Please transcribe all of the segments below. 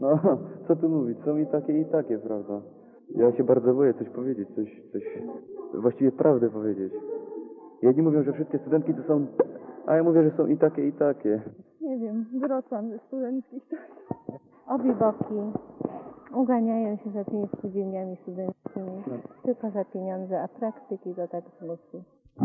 No, co tu mówić, są i takie, prawda? Ja się bardzo boję coś powiedzieć, właściwie prawdę powiedzieć. Jedni mówią, że wszystkie studentki to są, a ja mówię, że są i takie. Nie wiem, wyrosłam ze studenckich czasów. Obie boki uganiają się za tymi spółdzielniami studenckimi tylko za pieniądze, a praktyki to tak z losu.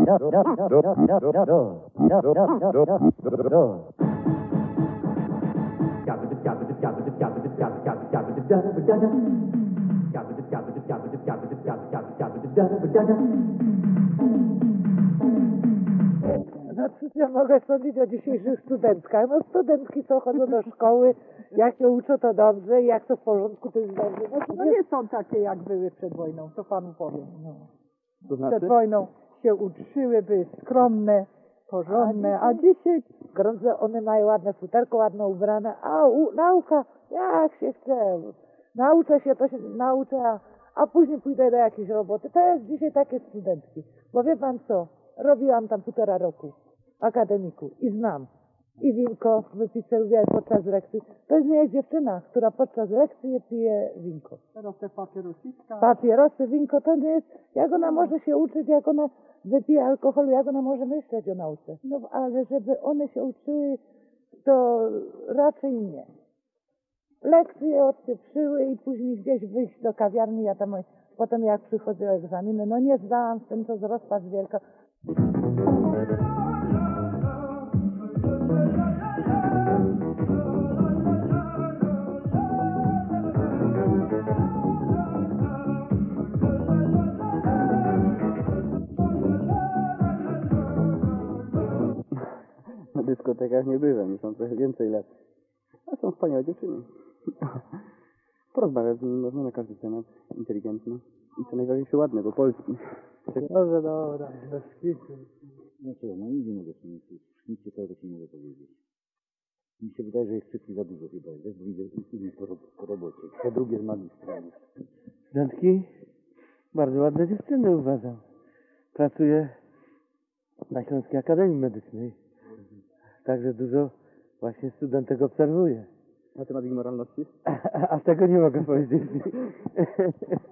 No cóż ja mogę sądzić o dzisiejszych studentkach? No studentki co chodzą do szkoły, jak się uczą to dobrze, jak to w porządku, to jest dobrze. No nie są takie jak były przed wojną, to panu powiem. No. To znaczy? Przed wojną się uczyły, były skromne, porządne, a dzisiaj grądze, one mają ładne futerko, ładno ubrane, a nauka jak się chce. Nauczę się, to się nauczę, a później pójdę do jakiejś roboty. To jest dzisiaj takie studentki. Bo wie pan co, robiłam tam 1,5 roku w akademiku i znam. I winko wypić lubię podczas lekcji. To jest nie jest dziewczyna, która podczas lekcji pije winko. Teraz te papierosiska. Papierosy, winko, to nie jest, jak ona może się uczyć, jak ona wypije alkoholu, jak ona może myśleć o nauce. No ale żeby one się uczyły, to raczej nie. Lekcje odpieprzyły i później gdzieś wyjść do kawiarni, ja tam potem jak przychodziły egzaminy, no nie zdałam, z tym to rozpacz wielka. Na dyskotekach nie byłem, już mam trochę więcej lat. A są wspaniałe dziewczyny. Porozmawiać z nimi można na każdy temat, inteligentny i co najważniejsze ładny, bo polski. Dobra, bez kitu. No co, no nic nie mogę powiedzieć. Nic ciekawego ci nie mogę powiedzieć. Mi się wydaje, że jest wszystkich za dużo chyba, wiesz, bo widzę innych po robocie. Te drugie z magistra. Studentki? Bardzo ładne dziewczyny uważam. Pracuję na Śląskiej Akademii Medycznej. Także dużo właśnie studentek obserwuję. Na temat ich moralności? A tego nie mogę powiedzieć.